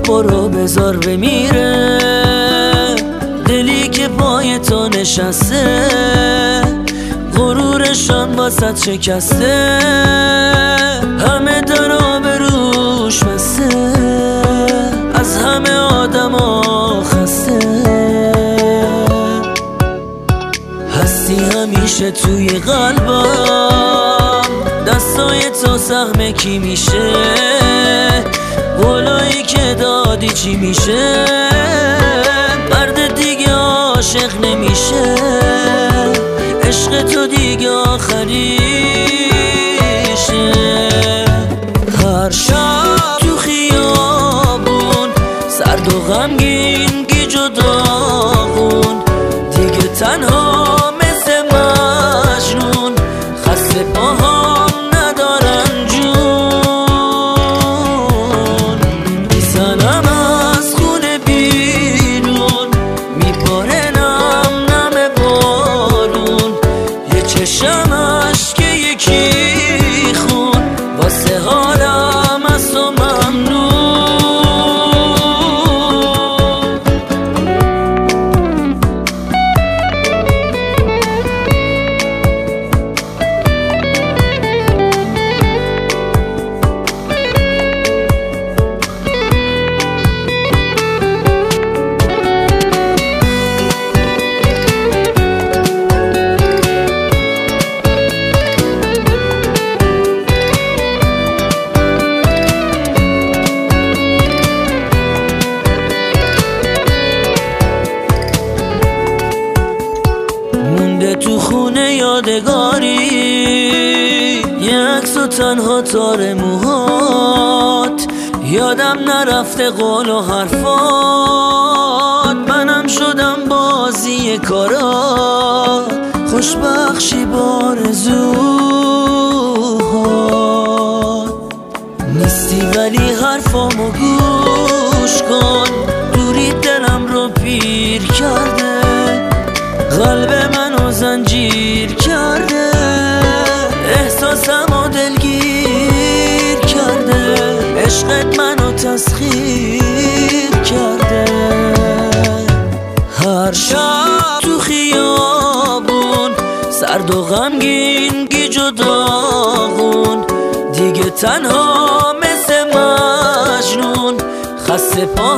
برو بذار بمیره دلی که پای تو نشسته غرورشان واسط شکسته همه در آبروش بسته از همه آدما خسته هستی همیشه توی قلبم دستای تو سهم کی میشه قولایی که دادی چی میشه مرد دیگه عاشق نمیشه عشق تو دیگه آخریشه هر شب تو خیابون سرد و غمگین گیج و داغون دیگه تنها مثل مجنون خسته پاهام ندارن جون میزنم از خونه بیرون میباره نم نم بارون یه چشم اشک یکی خون واسه حالم از تو ممنون تو خونه یادگاری یه عکس و تنها تار موهات یادم نرفته قول و حرفات منم شدم بازی کارات خوشبخشی بارزوهات نیستی ولی حرفامو گوش کن دوری دلم رو پیر کرده قلب منو زنجیر کرده احساسمو دلگیر کرده عشقت منو تسخیر کرده هر شب تو خیابون سرد و غمگین گیج و داغون دیگه تنها مثل مجنون خسته